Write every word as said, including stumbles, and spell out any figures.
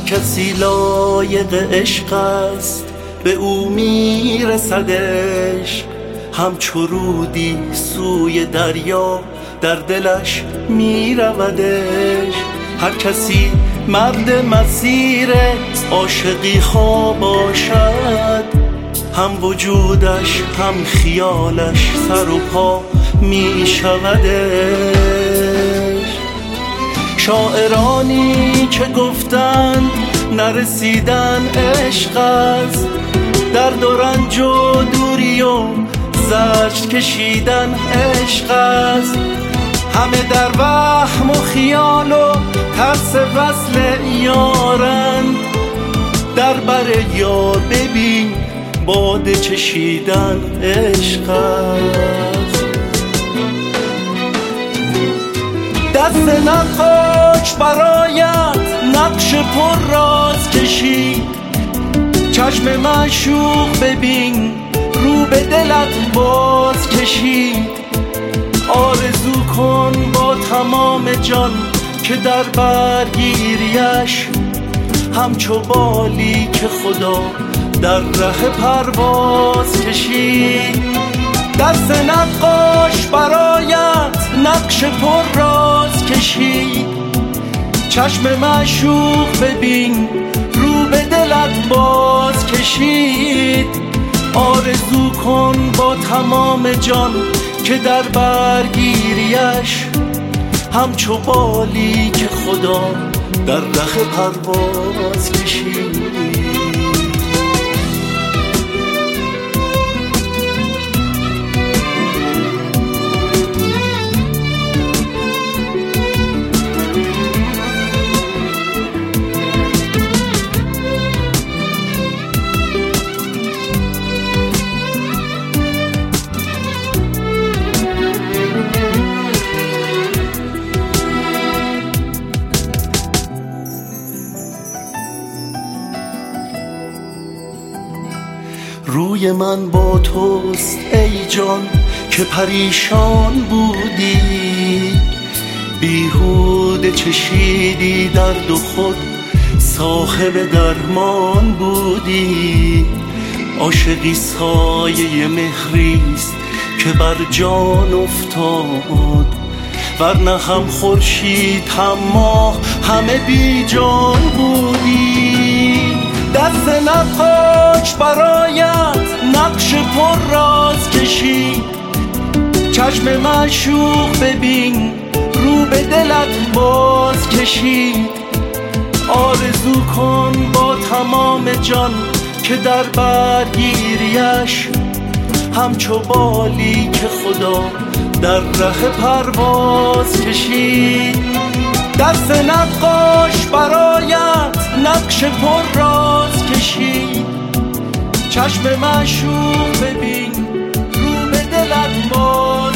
کسی لایق عشق است به او میرسد عشق، همچو رودی سوی دریا در دلش میرودش. هر کسی مرد مسیر عاشقی ها باشد، هم وجودش هم خیالش سر و پا میشودش. شاعرانی که گفتند نرسیدن عشق است، درد و رنج و دوری و زجر کشیدن عشق است. همه در وهم و خیال و ترس وصل یارند، در بر یار ببین باده چشیدن عشق است. دست نقاش برایت نقش پر راز کشید، چشم معشوق ببین رو به دلت باز کشید. آرزو کن با تمام جان که در برگیریش، همچو بالی که خدا در ره پرواز کشید. دست نقاش برایت نقش پر راز کشید، چشم معشوق ببین رو به دلت باز کشید. آرزو کن با تمام جان که در برگیریش، همچو بالی که خدا در ره پرواز کشید. روی من با توست ای جان که پریشان بودی، بیهوده چشیدی درد و خود صاحب درمان بودی. عاشقی سایه مهریست که بر جان افتاد، ورنه هم خورشید هم ماه همه بی جان بودی. دست نقاش برایت نقش پر راز کشید، چشم معشوق ببین رو به دلت باز کشید. آرزو کن با تمام جان که در برگیریش، همچو بالی که خدا در ره پرواز کشید. دست نقاش برایت نقش پر راز کشید، چشم معشوق ببین رو به دلت باز